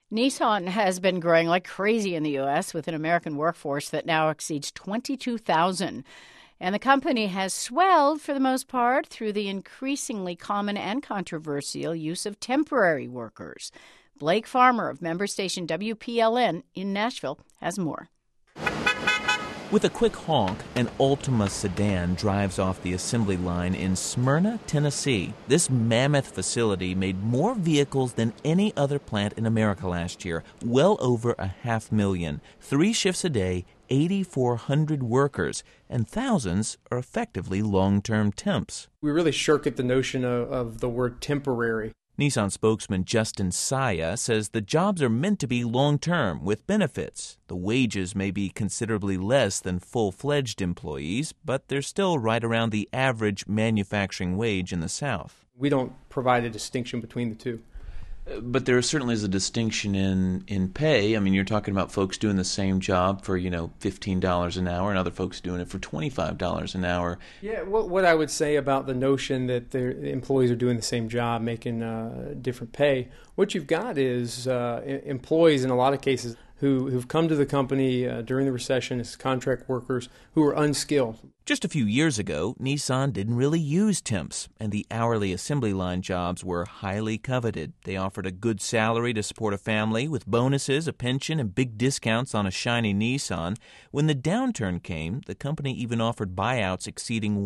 Nissan has been growing like crazy in the U.S. with an American workforce that now exceeds 22,000. And the company has swelled, for the most part, through the increasingly common and controversial use of temporary workers. Blake Farmer of member station WPLN in Nashville has more. With a quick honk, an Altima sedan drives off the assembly line in Smyrna, Tennessee. This mammoth facility made more vehicles than any other plant in America last year, well over 500,000. 3 shifts a day, 8,400 workers, and thousands are effectively long-term temps. We really shirk at the notion of the word temporary. Nissan spokesman Justin Saya says the jobs are meant to be long-term with benefits. The wages may be considerably less than full-fledged employees, but they're still right around the average manufacturing wage in the South. We don't provide a distinction between the two. But there certainly is a distinction in pay. I mean, you're talking about folks doing the same job for, $15 an hour and other folks doing it for $25 an hour. Yeah, what I would say about the notion that their employees are doing the same job, making different pay, what you've got is employees in a lot of cases who've come to the company during the recession as contract workers who are unskilled. Just a few years ago, Nissan didn't really use temps, and the hourly assembly line jobs were highly coveted. They offered a good salary to support a family with bonuses, a pension, and big discounts on a shiny Nissan. When the downturn came, the company even offered buyouts exceeding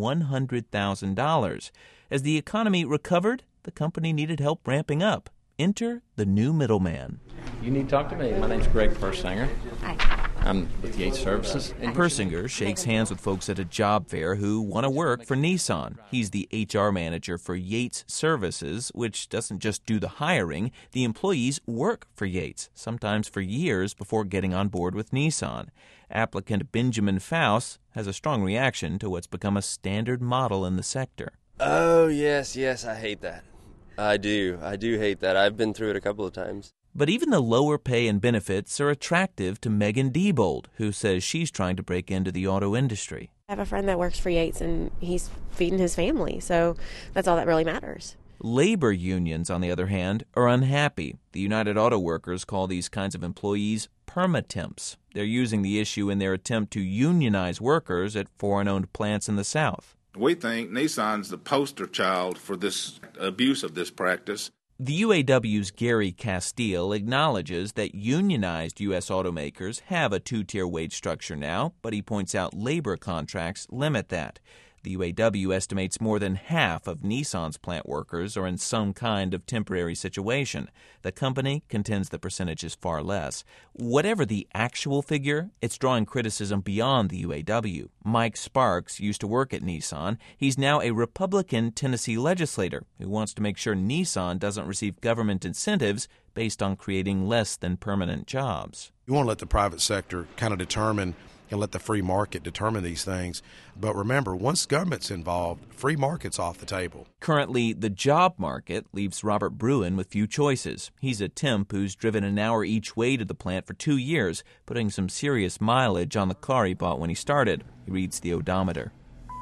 $100,000. As the economy recovered, the company needed help ramping up. Enter the new middleman. You need to talk to me. My name's Greg Persinger. Hi. I'm with Yates Services. Persinger shakes hands with folks at a job fair who want to work for Nissan. He's the HR manager for Yates Services, which doesn't just do the hiring. The employees work for Yates, sometimes for years before getting on board with Nissan. Applicant Benjamin Faust has a strong reaction to what's become a standard model in the sector. Oh, yes, I hate that. I do hate that. I've been through it a couple of times. But even the lower pay and benefits are attractive to Megan Diebold, who says she's trying to break into the auto industry. I have a friend that works for Yates, and he's feeding his family, so that's all that really matters. Labor unions, on the other hand, are unhappy. The United Auto Workers call these kinds of employees permatemps. They're using the issue in their attempt to unionize workers at foreign-owned plants in the South. We think Nissan's the poster child for this abuse of this practice. The UAW's Gary Castile acknowledges that unionized U.S. automakers have a two-tier wage structure now, but he points out labor contracts limit that. The UAW estimates more than half of Nissan's plant workers are in some kind of temporary situation. The company contends the percentage is far less. Whatever the actual figure, it's drawing criticism beyond the UAW. Mike Sparks used to work at Nissan. He's now a Republican Tennessee legislator who wants to make sure Nissan doesn't receive government incentives based on creating less than permanent jobs. You want to let the private sector kind of determine and let the free market determine these things. But remember, once government's involved, free market's off the table. Currently, the job market leaves Robert Bruin with few choices. He's a temp who's driven an hour each way to the plant for 2 years, putting some serious mileage on the car he bought when he started. He reads the odometer.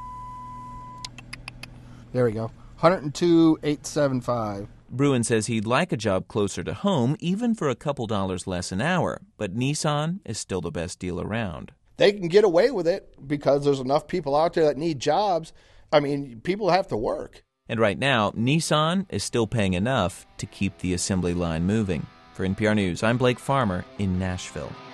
There we go. 102,875. Bruin says he'd like a job closer to home, even for a couple dollars less an hour. But Nissan is still the best deal around. They can get away with it because there's enough people out there that need jobs. I mean, people have to work. And right now, Nissan is still paying enough to keep the assembly line moving. For NPR News, I'm Blake Farmer in Nashville.